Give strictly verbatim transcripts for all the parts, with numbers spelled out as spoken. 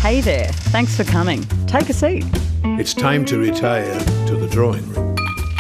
Hey there, thanks for coming. Take a seat. It's time to retire to the drawing room.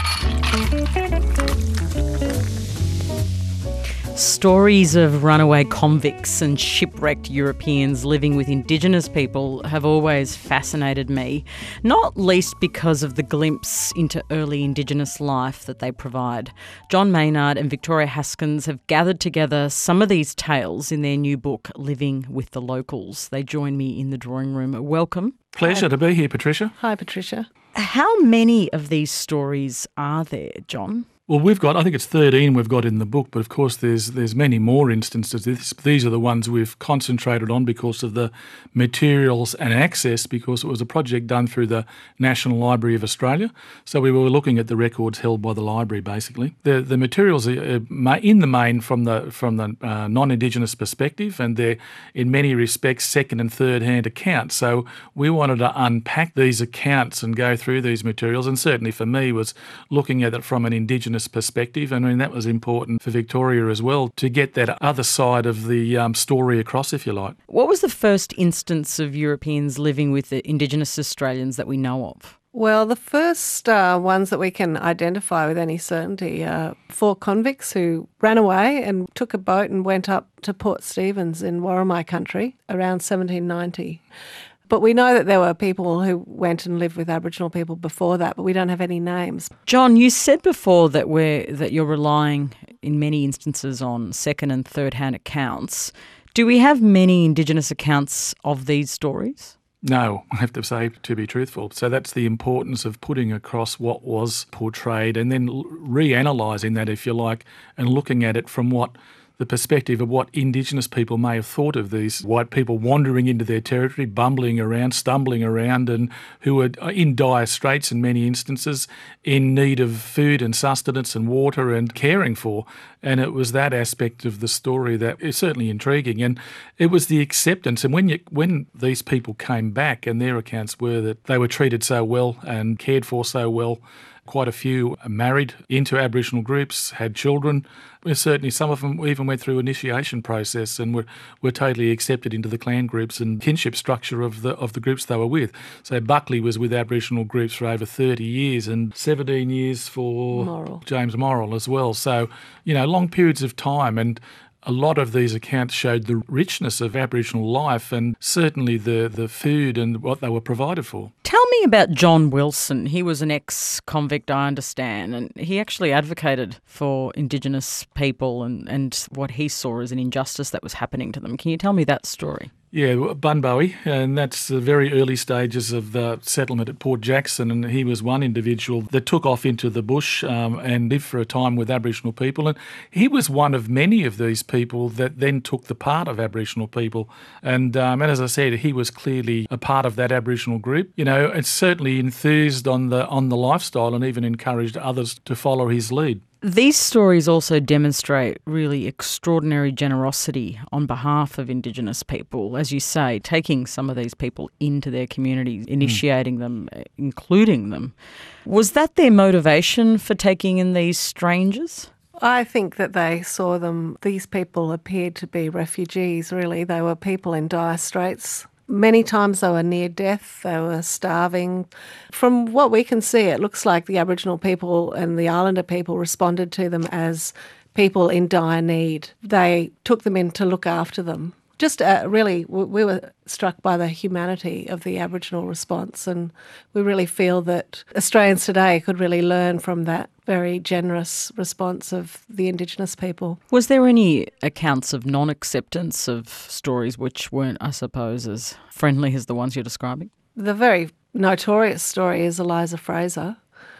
Stories of runaway convicts and shipwrecked Europeans living with Indigenous people have always fascinated me, not least because of the glimpse into early Indigenous life that they provide. John Maynard and Victoria Haskins have gathered together some of these tales in their new book, Living with the Locals. They join me in the drawing room. Welcome. Pleasure Hi. to be here, Patricia. Hi, Patricia. How many of these stories are there, John? Well, we've got, I think it's thirteen we've got in the book, but of course there's there's many more instances. This, these are the ones we've concentrated on because of the materials and access, because it was a project done through the National Library of Australia. So we were looking at the records held by the library, basically. The the materials are in the main from the from the uh, non-Indigenous perspective, and they're in many respects second and third hand accounts. So we wanted to unpack these accounts and go through these materials, and certainly for me was looking at it from an Indigenous perspective. I mean, that was important for Victoria as well, to get that other side of the um, story across, if you like. What was the first instance of Europeans living with the Indigenous Australians that we know of? Well, the first uh, ones that we can identify with any certainty are four convicts who ran away and took a boat and went up to Port Stephens in Worimi country around seventeen ninety. But we know that there were people who went and lived with Aboriginal people before that, but we don't have any names. John, you said before that we're that you're relying in many instances on second and third hand accounts. Do we have many Indigenous accounts of these stories? No, I have to say, to be truthful. So that's the importance of putting across what was portrayed and then reanalysing that, if you like, and looking at it from what the perspective of what Indigenous people may have thought of these white people wandering into their territory, bumbling around, stumbling around, and who were in dire straits in many instances, in need of food and sustenance and water and caring for. And it was that aspect of the story that is certainly intriguing. And it was the acceptance. And when you, when these people came back, and their accounts were that they were treated so well and cared for so well, quite a few married into Aboriginal groups, had children. Certainly some of them even went through initiation process and were, were totally accepted into the clan groups and kinship structure of the of the groups they were with. So Buckley was with Aboriginal groups for over thirty years and seventeen years for Morrill. James Morrill as well. So, you know, long periods of time, and a lot of these accounts showed the richness of Aboriginal life and certainly the, the food and what they were provided for. Tell me about John Wilson. He was an ex-convict, I understand, and he actually advocated for Indigenous people and, and what he saw as an injustice that was happening to them. Can you tell me that story? Yeah, Bunbowie, and that's the very early stages of the settlement at Port Jackson, and he was one individual that took off into the bush um, and lived for a time with Aboriginal people, and he was one of many of these people that then took the part of Aboriginal people, and, um, and as I said, he was clearly a part of that Aboriginal group, you know, and certainly enthused on the on the lifestyle and even encouraged others to follow his lead. These stories also demonstrate really extraordinary generosity on behalf of Indigenous people, as you say, taking some of these people into their communities, initiating mm. them, including them. Was that their motivation for taking in these strangers? I think that they saw them, these people appeared to be refugees, really. They were people in dire straits. Many times they were near death, they were starving. From what we can see, it looks like the Aboriginal people and the Islander people responded to them as people in dire need. They took them in to look after them. Just uh, really, we were struck by the humanity of the Aboriginal response, and we really feel that Australians today could really learn from that very generous response of the Indigenous people. Was there any accounts of non-acceptance of stories which weren't, I suppose, as friendly as the ones you're describing? The very notorious story is Eliza Fraser,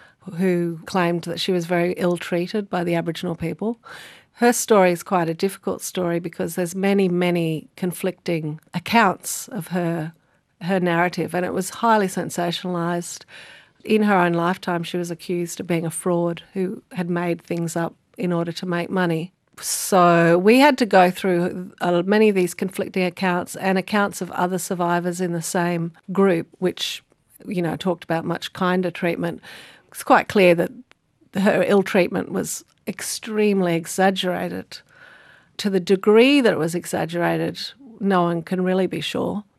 who claimed that she was very ill-treated by the Aboriginal people. Her story is quite a difficult story because there's many, many conflicting accounts of her her narrative, and it was highly sensationalised. In her own lifetime, she was accused of being a fraud who had made things up in order to make money. So we had to go through uh, many of these conflicting accounts and accounts of other survivors in the same group, which, you know, talked about much kinder treatment. It's quite clear that her ill treatment was extremely exaggerated. To the degree that it was exaggerated, no one can really be sure. The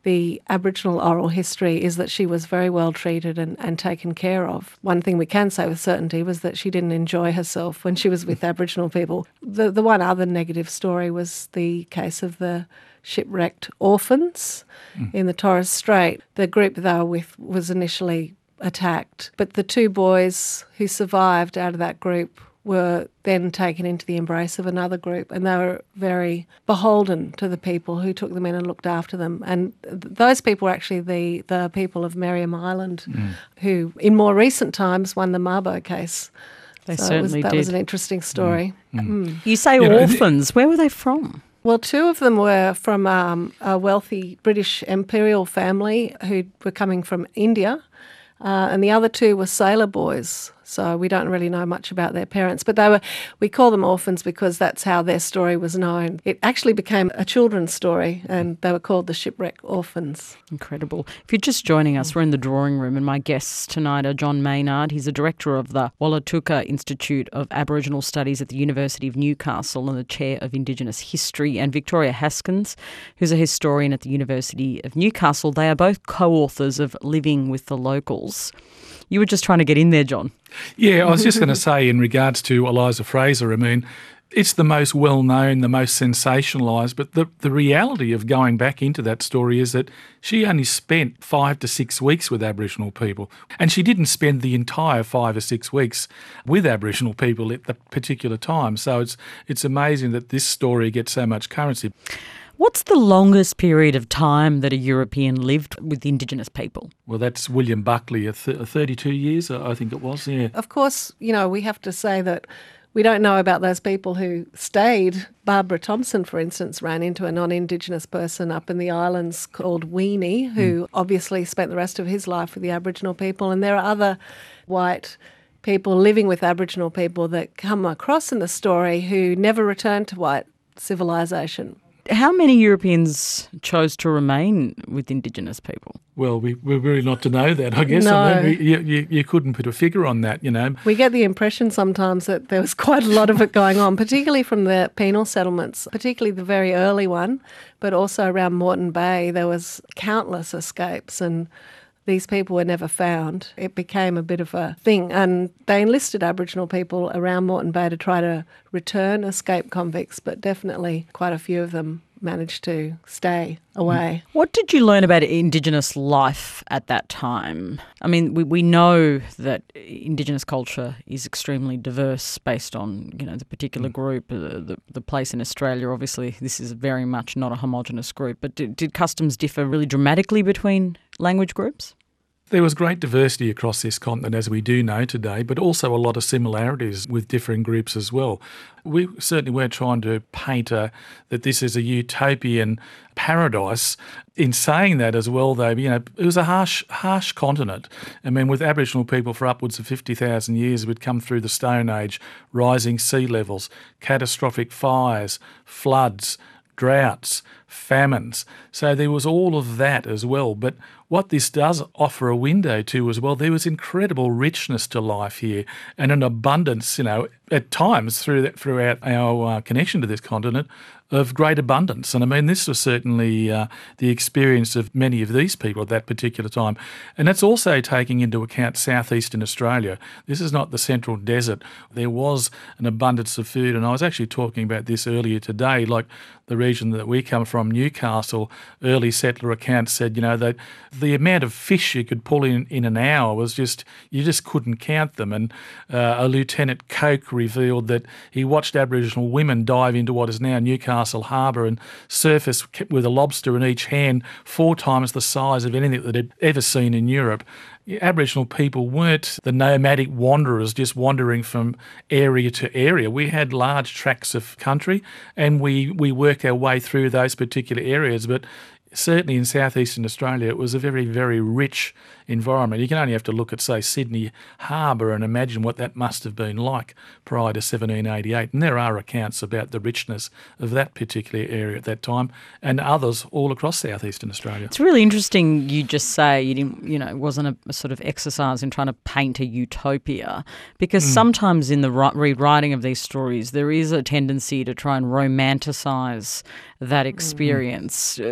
the Aboriginal oral history is that she was very well treated and, and taken care of. One thing we can say with certainty was that she didn't enjoy herself when she was with Aboriginal people. The, the one other negative story was the case of the shipwrecked orphans mm. in the Torres Strait. The group they were with was initially attacked, but the two boys who survived out of that group were then taken into the embrace of another group, and they were very beholden to the people who took them in and looked after them. And th- those people were actually the, the people of Merriam Island mm. who, in more recent times, won the Mabo case. They so certainly it was, that did. was an interesting story. Mm. Mm. Mm. You say you orphans. Know, Where were they from? Well, two of them were from um, a wealthy British imperial family who were coming from India, uh, and the other two were sailor boys. So we don't really know much about their parents, but they were. We call them orphans because that's how their story was known. It actually became a children's story, and they were called the Shipwreck Orphans. Incredible. If you're just joining us, we're in the drawing room, and my guests tonight are John Maynard. He's a director of the Wallatuka Institute of Aboriginal Studies at the University of Newcastle and the chair of Indigenous History, and Victoria Haskins, who's a historian at the University of Newcastle. They are both co-authors of Living with the Locals. You were just trying to get in there, John. Yeah, I was just going to say in regards to Eliza Fraser, I mean, it's the most well-known, the most sensationalised, but the, the reality of going back into that story is that she only spent five to six weeks with Aboriginal people, and she didn't spend the entire five or six weeks with Aboriginal people at that particular time. So it's it's amazing that this story gets so much currency. What's the longest period of time that a European lived with Indigenous people? Well, that's William Buckley, a th- thirty-two years, I think it was, yeah. Of course, you know, we have to say that we don't know about those people who stayed. Barbara Thompson, for instance, ran into a non-Indigenous person up in the islands called Weenie, who mm. obviously spent the rest of his life with the Aboriginal people. And there are other white people living with Aboriginal people that come across in the story who never returned to white civilisation. How many Europeans chose to remain with Indigenous people? Well, we, we're really not to know that, I guess. No. I mean, we, you, you, you couldn't put a figure on that, you know. We get the impression sometimes that there was quite a lot of it going on, particularly from the penal settlements, particularly the very early one, but also around Moreton Bay. There was countless escapes, and these people were never found. It became a bit of a thing, and they enlisted Aboriginal people around Moreton Bay to try to return escaped convicts, but definitely quite a few of them managed to stay away. What did you learn about Indigenous life at that time? I mean, we, we know that Indigenous culture is extremely diverse based on, you know, the particular group, uh, the, the place in Australia. Obviously, this is very much not a homogenous group, but did, did customs differ really dramatically between language groups? There was great diversity across this continent, as we do know today, but also a lot of similarities with differing groups as well. We certainly weren't trying to paint a, that this is a utopian paradise. In saying that as well, though, you know, it was a harsh, harsh continent. I mean, with Aboriginal people for upwards of fifty thousand years, we'd come through the Stone Age, rising sea levels, catastrophic fires, floods, droughts, famines. So there was all of that as well. But what this does offer a window to as well, there was incredible richness to life here and an abundance, you know, at times through that, throughout our uh, connection to this continent, of great abundance. And I mean, this was certainly uh, the experience of many of these people at that particular time. And that's also taking into account southeastern Australia. This is not the central desert. There was an abundance of food. And I was actually talking about this earlier today, like the region that we come from, Newcastle, early settler accounts said, you know, that the amount of fish you could pull in in an hour was just, you just couldn't count them. And uh, a Lieutenant Coke revealed that he watched Aboriginal women dive into what is now Newcastle Harbour and surface with a lobster in each hand, four times the size of anything that they'd ever seen in Europe. Aboriginal people weren't the nomadic wanderers just wandering from area to area. We had large tracts of country and we, we worked our way through those particular areas. But certainly in southeastern Australia, it was a very, very rich environment. You can only have to look at, say, Sydney Harbour and imagine what that must have been like prior to seventeen eighty-eight. And there are accounts about the richness of that particular area at that time and others all across southeastern Australia. It's really interesting you just say you didn't, you know, it wasn't a, a sort of exercise in trying to paint a utopia, because mm. sometimes in the rewriting of these stories there is a tendency to try and romanticise that experience. Mm. Uh,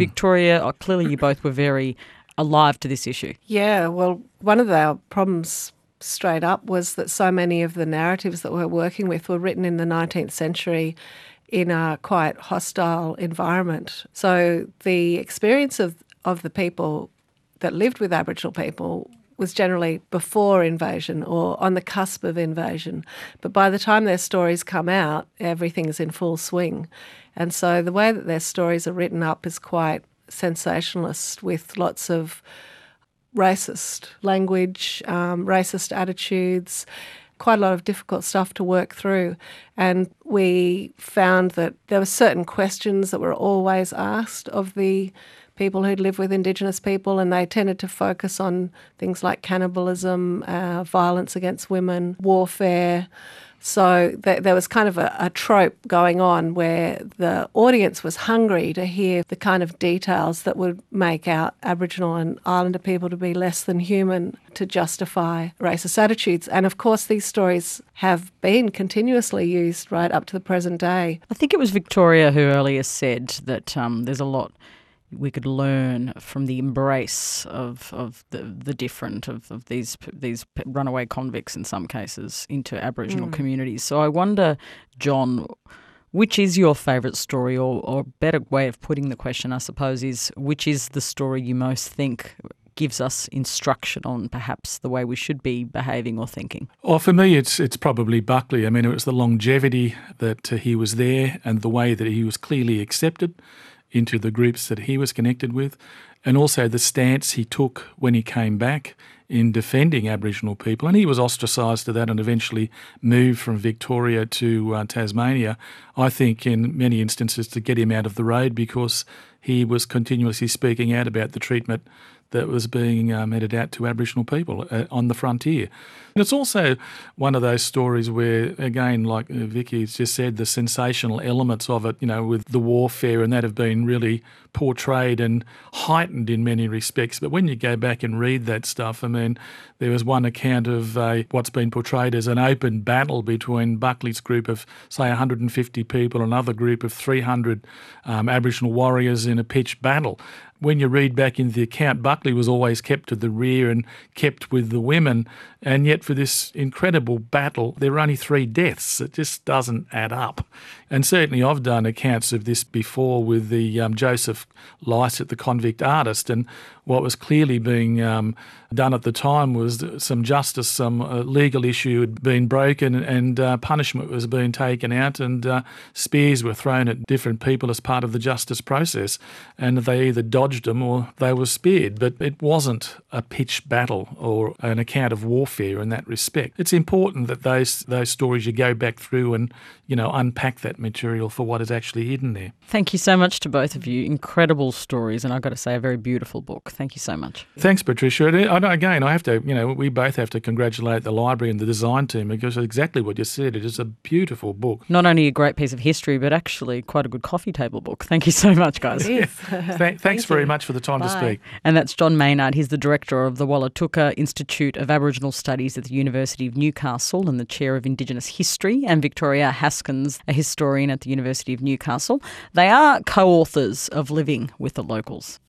Victoria, oh, clearly you both were very alive to this issue. Yeah, well, one of our problems straight up was that so many of the narratives that we're working with were written in the nineteenth century in a quite hostile environment. So the experience of, of the people that lived with Aboriginal people was generally before invasion or on the cusp of invasion. But by the time their stories come out, everything's in full swing. And so the way that their stories are written up is quite sensationalist, with lots of racist language, um, racist attitudes, quite a lot of difficult stuff to work through. And we found that there were certain questions that were always asked of the people who'd lived with Indigenous people, and they tended to focus on things like cannibalism, uh, violence against women, warfare. So th- there was kind of a, a trope going on where the audience was hungry to hear the kind of details that would make out Aboriginal and Islander people to be less than human to justify racist attitudes. And of course these stories have been continuously used right up to the present day. I think it was Victoria who earlier said that um, there's a lot we could learn from the embrace of, of the, the different, of, of these these runaway convicts in some cases into Aboriginal mm. communities. So I wonder, John, which is your favourite story, or, or a better way of putting the question, I suppose, is which is the story you most think gives us instruction on perhaps the way we should be behaving or thinking? Well, for me, it's it's probably Buckley. I mean, it was the longevity that uh, he was there and the way that he was clearly accepted into the groups that he was connected with, and also the stance he took when he came back in defending Aboriginal people. And he was ostracised to that and eventually moved from Victoria to uh, Tasmania, I think in many instances to get him out of the road, because he was continuously speaking out about the treatment that was being uh, meted out to Aboriginal people uh, on the frontier. And it's also one of those stories where, again, like uh, Vicky's just said, the sensational elements of it, you know, with the warfare and that have been really portrayed and heightened in many respects. But when you go back and read that stuff, I mean, there was one account of uh, what's been portrayed as an open battle between Buckley's group of, say, one hundred fifty people and another group of three hundred um, Aboriginal warriors in a pitched battle. When you read back in the account, Buckley was always kept to the rear and kept with the women, and yet for this incredible battle, there were only three deaths. It just doesn't add up. And certainly I've done accounts of this before with the um, Joseph Lycett, the convict artist, and what was clearly being um, done at the time was some justice, some uh, legal issue had been broken, and uh, punishment was being taken out, and uh, spears were thrown at different people as part of the justice process, and they either dodged them or they were spared. But it wasn't a pitched battle or an account of warfare in that respect. It's important that those those stories, you go back through and, you know, unpack that material for what is actually hidden there. Thank you so much to both of you. Incredible stories, and I've got to say, a very beautiful book. Thank you so much. Thanks, Patricia. And again, I have to, you know, we both have to congratulate the library and the design team, because exactly what you said, it is a beautiful book. Not only a great piece of history, but actually quite a good coffee table book. Thank you so much, guys. It is. Th- thanks Thank very you. much for the time Bye. to speak. And that's John Maynard. He's the director of the Wallatuka Institute of Aboriginal Studies at the University of Newcastle and the chair of Indigenous History, and Victoria Haskins, a historian at the University of Newcastle. They are co-authors of Living with the Locals.